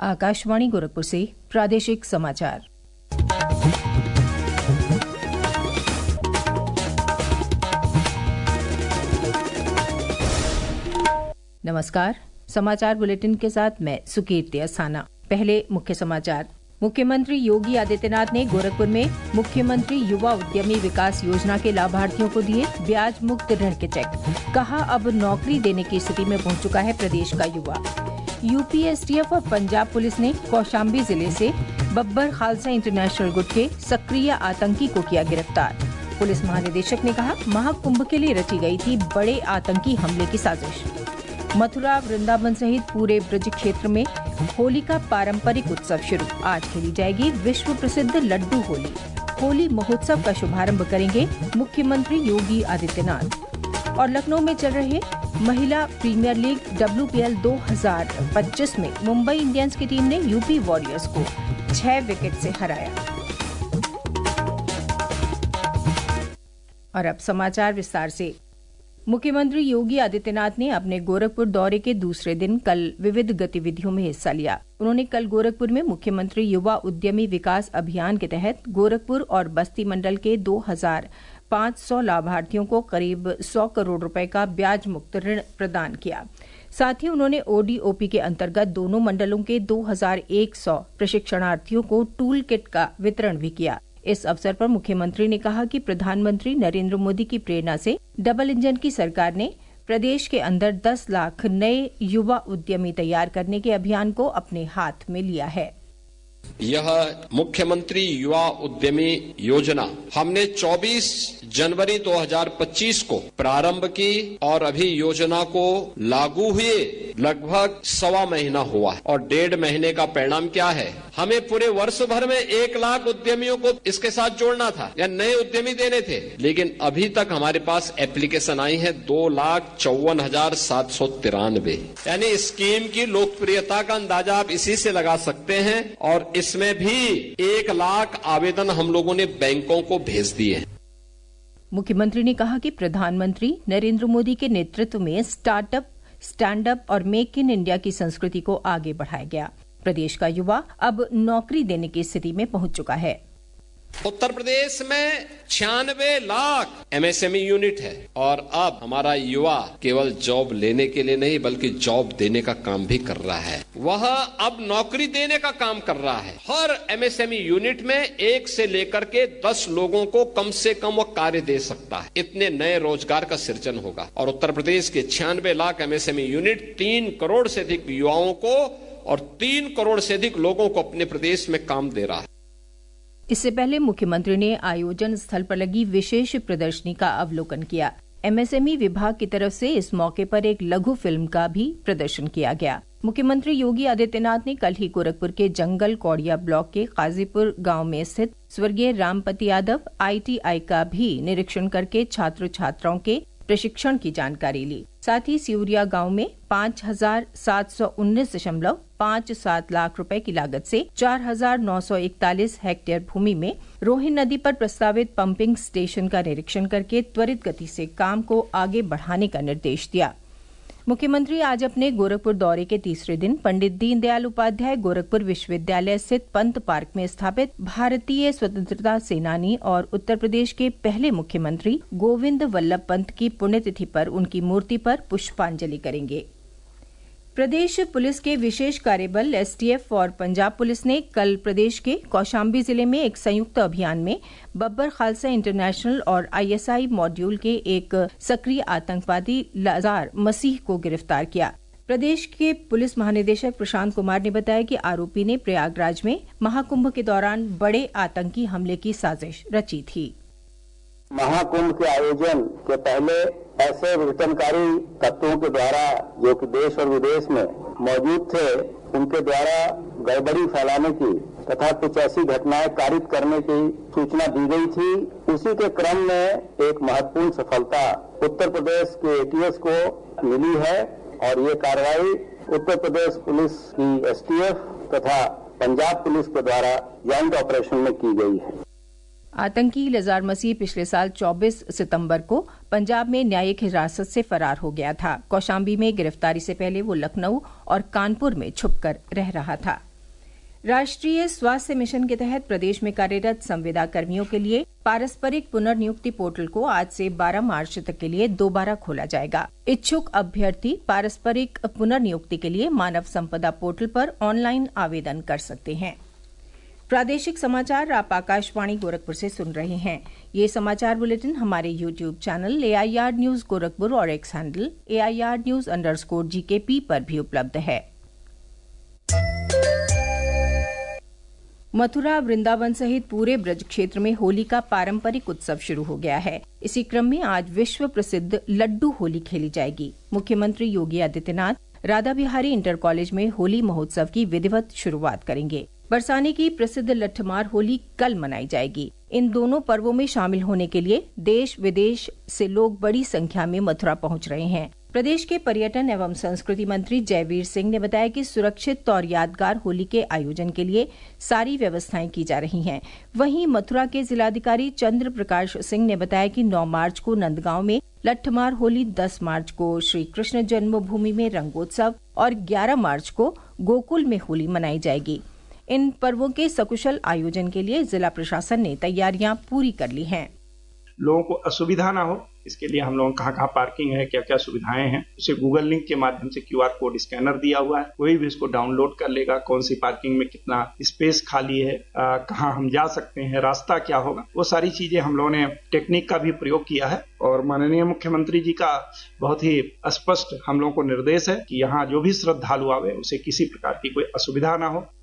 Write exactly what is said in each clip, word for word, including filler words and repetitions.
आकाशवाणी गोरखपुर से प्रादेशिक समाचार। नमस्कार, समाचार बुलेटिन के साथ मैं सुकीर्ति अस्थाना। पहले मुख्य समाचार। मुख्यमंत्री योगी आदित्यनाथ ने गोरखपुर में मुख्यमंत्री युवा उद्यमी विकास योजना के लाभार्थियों को दिए ब्याज मुक्त ऋण के चेक। कहा, अब नौकरी देने की स्थिति में पहुंच चुका है प्रदेश का युवा। यूपी एसटीएफ और पंजाब पुलिस ने कौशाम्बी जिले से बब्बर खालसा इंटरनेशनल गुट के सक्रिय आतंकी को किया गिरफ्तार। पुलिस महानिदेशक ने कहा, महाकुंभ के लिए रची गई थी बड़े आतंकी हमले की साजिश। मथुरा, वृंदावन सहित पूरे ब्रज क्षेत्र में होली का पारंपरिक उत्सव शुरू। आज खेली जाएगी विश्व प्रसिद्ध लड्डू होली। होली महोत्सव का शुभारंभ करेंगे मुख्यमंत्री योगी आदित्यनाथ। और लखनऊ में चल रहे महिला premier league W P L दो हज़ार पच्चीस में मुंबई इंडियंस की टीम ने यूपी वॉरियर्स को छह विकेट से हराया। और अब समाचार विस्तार से। मुख्यमंत्री योगी आदित्यनाथ ने अपने गोरखपुर दौरे के दूसरे दिन कल विविध गतिविधियों में हिस्सा लिया। उन्होंने कल गोरखपुर में मुख्यमंत्री युवा उद्यमी विकास अभियान के तहत गोरखपुर और बस्ती मंडल के दो हजार पाँच सौ लाभार्थियों को करीब सौ करोड़ रुपए का ब्याज मुक्त ऋण प्रदान किया। साथ ही उन्होंने ओडीओपी के अंतर्गत दोनों मंडलों के दो हजार एक सौ प्रशिक्षणार्थियों को टूल किट का वितरण भी किया। इस अवसर पर मुख्यमंत्री ने कहा कि प्रधानमंत्री नरेंद्र मोदी की प्रेरणा से डबल इंजन की सरकार ने प्रदेश के अंदर दस लाख नए युवा उद्यमी तैयार करने के अभियान को अपने हाथ में लिया है। यह मुख्यमंत्री युवा उद्यमी योजना हमने चौबीस जनवरी दो हज़ार पच्चीस को प्रारंभ की और अभी योजना को लागू हुए लगभग सवा महीना हुआ है। और डेढ़ महीने का परिणाम क्या है? हमें पूरे वर्ष भर में एक लाख उद्यमियों को इसके साथ जोड़ना था या नए उद्यमी देने थे, लेकिन अभी तक हमारे पास एप्लीकेशन आई है दो लाख चौवन हजार सात सौ तिरानवे। यानी स्कीम की लोकप्रियता का अंदाजा आप इसी से लगा सकते हैं। और इसमें भी एक लाख आवेदन हम लोगों ने बैंकों को भेज दिए। मुख्यमंत्री ने कहा कि प्रधानमंत्री नरेंद्र मोदी के नेतृत्व में स्टार्टअप, स्टैंड अप और मेक इन इंडिया की संस्कृति को आगे बढ़ाया गया। प्रदेश का युवा अब नौकरी देने की स्थिति में पहुंच चुका है। उत्तर प्रदेश में छियानवे लाख एमएसएमई यूनिट है और अब हमारा युवा केवल जॉब लेने के लिए नहीं बल्कि जॉब देने का काम भी कर रहा है। वह अब नौकरी देने का काम कर रहा है। हर एमएसएमई यूनिट में एक से लेकर के दस लोगों को कम से कम वह कार्य दे सकता है। इतने नए रोजगार का सृजन होगा और उत्तर प्रदेश के छियानवे लाख एमएसएमई यूनिट तीन करोड़ से अधिक युवाओं को और तीन करोड़ से अधिक लोगों को अपने प्रदेश में काम दे रहा है। इससे पहले मुख्यमंत्री ने आयोजन स्थल पर लगी विशेष प्रदर्शनी का अवलोकन किया। एमएसएमई विभाग की तरफ से इस मौके पर एक लघु फिल्म का भी प्रदर्शन किया गया। मुख्यमंत्री योगी आदित्यनाथ ने कल ही गोरखपुर के जंगल कौड़िया ब्लॉक के काजीपुर गांव में स्थित स्वर्गीय रामपति यादव आईटीआई का भी निरीक्षण करके छात्र छात्राओं के प्रशिक्षण की जानकारी ली। साथ ही सिउरिया गांव में पाँच हजार सात सौ उन्नीस दशमलव पाँच सात लाख रुपए की लागत से चार हजार नौ सौ इकतालीस हेक्टेयर भूमि में रोहिन नदी पर प्रस्तावित पंपिंग स्टेशन का निरीक्षण करके त्वरित गति से काम को आगे बढ़ाने का निर्देश दिया। मुख्यमंत्री आज अपने गोरखपुर दौरे के तीसरे दिन पंडित दीनदयाल उपाध्याय गोरखपुर विश्वविद्यालय स्थित पंत पार्क में स्थापित भारतीय स्वतंत्रता सेनानी और उत्तर प्रदेश के पहले मुख्यमंत्री गोविंद वल्लभ पंत की पुण्यतिथि पर उनकी मूर्ति पर पुष्पांजलि करेंगे। प्रदेश पुलिस के विशेष कार्यबल एसटीएफ और पंजाब पुलिस ने कल प्रदेश के कौशाम्बी जिले में एक संयुक्त अभियान में बब्बर खालसा इंटरनेशनल और आईएसआई मॉड्यूल के एक सक्रिय आतंकवादी लाजार मसीह को गिरफ्तार किया। प्रदेश के पुलिस महानिदेशक प्रशांत कुमार ने बताया कि आरोपी ने प्रयागराज में महाकुंभ के दौरान बड़े आतंकी हमले की साजिश रची थी। महाकुंभ के आयोजन के पहले ऐसे विघटनकारी तत्वों के द्वारा जो कि देश और विदेश में मौजूद थे, उनके द्वारा गड़बड़ी फैलाने की तथा कुछ ऐसी घटनाएं कारित करने की सूचना दी गई थी। उसी के क्रम में एक महत्वपूर्ण सफलता उत्तर प्रदेश के एटीएस को मिली है और ये कार्रवाई उत्तर प्रदेश पुलिस की एसटीएफ तथा पंजाब पुलिस के द्वारा ज्वाइंट ऑपरेशन में की गई है। आतंकी लजार मसीह पिछले साल चौबीस सितंबर को पंजाब में न्यायिक हिरासत से फरार हो गया था। कौशाम्बी में गिरफ्तारी से पहले वो लखनऊ और कानपुर में छुपकर रह रहा था। राष्ट्रीय स्वास्थ्य मिशन के तहत प्रदेश में कार्यरत संविदा कर्मियों के लिए पारस्परिक पुनर्नियुक्ति पोर्टल को आज से बारह मार्च तक के लिए दोबारा खोला जाएगा। इच्छुक अभ्यर्थी पारस्परिक पुनर्नियुक्ति के लिए मानव संपदा पोर्टल पर ऑनलाइन आवेदन कर सकते हैं। प्रादेशिक समाचार आप आकाशवाणी गोरखपुर से सुन रहे हैं। ये समाचार बुलेटिन हमारे YouTube channel A I R news Gorakhpur और X handle A I R news underscore G K P पर भी उपलब्ध है। मथुरा, वृंदावन सहित पूरे ब्रज क्षेत्र में होली का पारंपरिक उत्सव शुरू हो गया है। इसी क्रम में आज विश्व प्रसिद्ध लड्डू होली खेली जाएगी। मुख्यमंत्री योगी आदित्यनाथ राधा बिहारी इंटर कॉलेज में होली महोत्सव की विधिवत शुरुआत करेंगे। बरसाने की प्रसिद्ध लट्ठमार होली कल मनाई जाएगी। इन दोनों पर्वों में शामिल होने के लिए देश विदेश से लोग बड़ी संख्या में मथुरा पहुंच रहे हैं। प्रदेश के पर्यटन एवं संस्कृति मंत्री जयवीर सिंह ने बताया कि सुरक्षित और यादगार होली के आयोजन के लिए सारी व्यवस्थाएं की जा रही हैं। वहीं मथुरा के जिलाधिकारी चंद्र प्रकाश सिंह ने बताया कि नौ मार्च को नंदगांव में लट्ठमार होली, दस मार्च को श्री कृष्ण जन्मभूमि में रंगोत्सव और ग्यारह मार्च को गोकुल में होली मनाई जाएगी। इन पर्वों के सकुशल आयोजन के लिए जिला प्रशासन ने तैयारियां पूरी कर ली हैं। लोगों को असुविधा ना हो, इसके लिए हम लोगों कहाँ कहाँ पार्किंग है, क्या क्या सुविधाएं हैं, उसे गूगल लिंक के माध्यम से क्यू आर कोड स्कैनर दिया हुआ है, कोई भी इसको डाउनलोड कर लेगा। कौन सी पार्किंग में कितना स्पेस खाली है, आ, कहाँ हम जा सकते हैं, रास्ता क्या होगा, वो सारी चीजें हम लोगों ने टेक्निक का भी प्रयोग किया है। और माननीय मुख्यमंत्री जी का बहुत ही स्पष्ट हम लोगों को निर्देश है कि यहाँ जो भी श्रद्धालु आवे उसे किसी प्रकार की कोई असुविधा ना हो।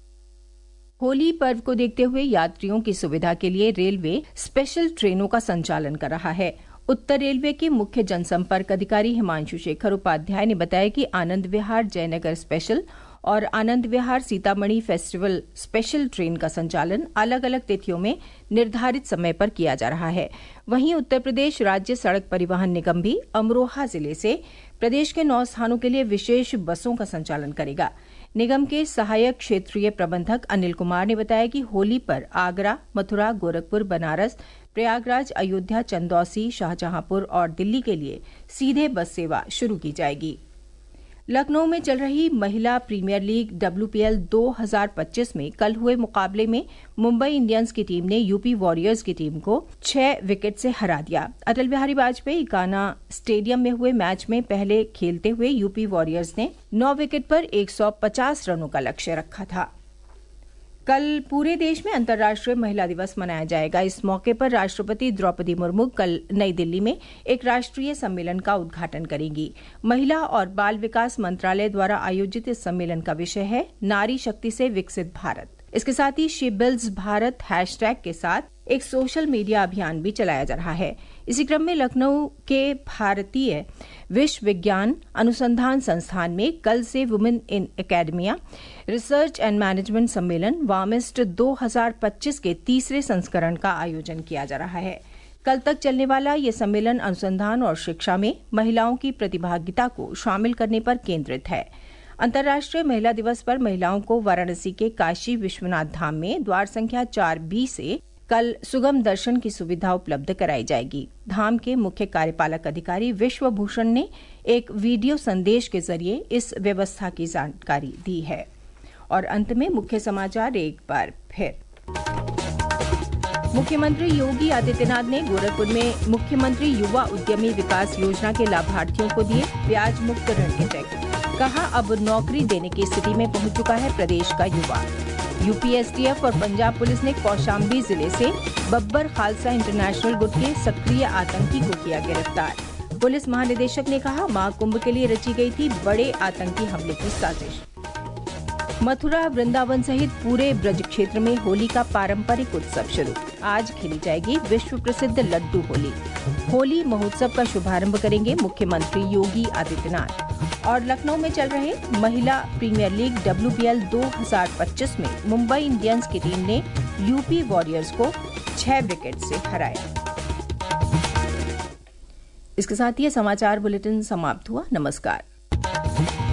होली पर्व को देखते हुए यात्रियों की सुविधा के लिए रेलवे स्पेशल ट्रेनों का संचालन कर रहा है। उत्तर रेलवे के मुख्य जनसंपर्क अधिकारी हिमांशु शेखर उपाध्याय ने बताया कि आनंद विहार जयनगर स्पेशल और Anand Vihar Sitamarhi festival special train का संचालन अलग अलग तिथियों में निर्धारित समय पर किया जा रहा है। वहीं उत्तर प्रदेश राज्य सड़क परिवहन निगम भी अमरोहा जिले से प्रदेश के नौ स्थानों के लिए विशेष बसों का संचालन करेगा। निगम के सहायक क्षेत्रीय प्रबंधक अनिल कुमार ने बताया कि होली पर आगरा, मथुरा, गोरखपुर, बनारस, प्रयागराज, अयोध्या, चंदौसी, शाहजहांपुर और दिल्ली के लिए सीधे बस सेवा शुरू की जाएगी। लखनऊ में चल रही महिला premier league W P L दो हज़ार पच्चीस में कल हुए मुकाबले में मुंबई इंडियंस की टीम ने यूपी वॉरियर्स की टीम को छह विकेट से हरा दिया। अटल बिहारी वाजपेयी इकाना स्टेडियम में हुए मैच में पहले खेलते हुए यूपी वॉरियर्स ने नौ विकेट पर एक सौ पचास रनों का लक्ष्य रखा था। कल पूरे देश में अंतर्राष्ट्रीय महिला दिवस मनाया जाएगा। इस मौके पर राष्ट्रपति द्रौपदी मुर्मू कल नई दिल्ली में एक राष्ट्रीय सम्मेलन का उद्घाटन करेंगी। महिला और बाल विकास मंत्रालय द्वारा आयोजित इस सम्मेलन का विषय है नारी शक्ति से विकसित भारत। इसके साथ ही शी बिल्ड्स भारत हैशटैग के साथ एक सोशल मीडिया अभियान भी चलाया जा रहा है। इसी क्रम में लखनऊ के भारतीय विश्व विज्ञान अनुसंधान संस्थान में कल से women in academia research and management सम्मेलन वामिस्ट दो हज़ार पच्चीस के तीसरे संस्करण का आयोजन किया जा रहा है। कल तक चलने वाला ये सम्मेलन अनुसंधान और शिक्षा में महिलाओं की प्रतिभागिता को शामिल करने पर केंद्रित है। अंतर्राष्ट्रीय महिला दिवस पर महिलाओं को वाराणसी के काशी विश्वनाथ धाम में द्वार संख्या चार बी से कल सुगम दर्शन की सुविधा उपलब्ध कराई जाएगी। धाम के मुख्य कार्यपालक अधिकारी विश्वभूषण ने एक वीडियो संदेश के जरिए इस व्यवस्था की जानकारी दी है। और अंत में मुख्य समाचार एक बार फिर। मुख्यमंत्री योगी आदित्यनाथ ने गोरखपुर में मुख्यमंत्री युवा उद्यमी विकास योजना के लाभार्थियों को दिए ब्याज मुक्त ऋण के चेक। कहा, अब नौकरी देने की स्थिति में पहुंच चुका है प्रदेश का युवा। यूपी एस टी एफ और पंजाब पुलिस ने कौशाम्बी जिले से बब्बर खालसा इंटरनेशनल गुट के सक्रिय आतंकी को किया गिरफ्तार। पुलिस महानिदेशक ने कहा, महाकुंभ के लिए रची गई थी बड़े आतंकी हमले की साजिश। मथुरा, वृंदावन सहित पूरे ब्रज क्षेत्र में होली का पारंपरिक उत्सव शुरू। आज खेली जाएगी विश्व प्रसिद्ध लड्डू होली। होली महोत्सव का शुभारंभ करेंगे मुख्यमंत्री योगी आदित्यनाथ। और लखनऊ में चल रहे महिला premier league W P L दो हज़ार पच्चीस में मुंबई इंडियंस की टीम ने यूपी वॉरियर्स को छह विकेट से हराया। इसके साथ ये समाचार बुलेटिन समाप्त हुआ। नमस्कार।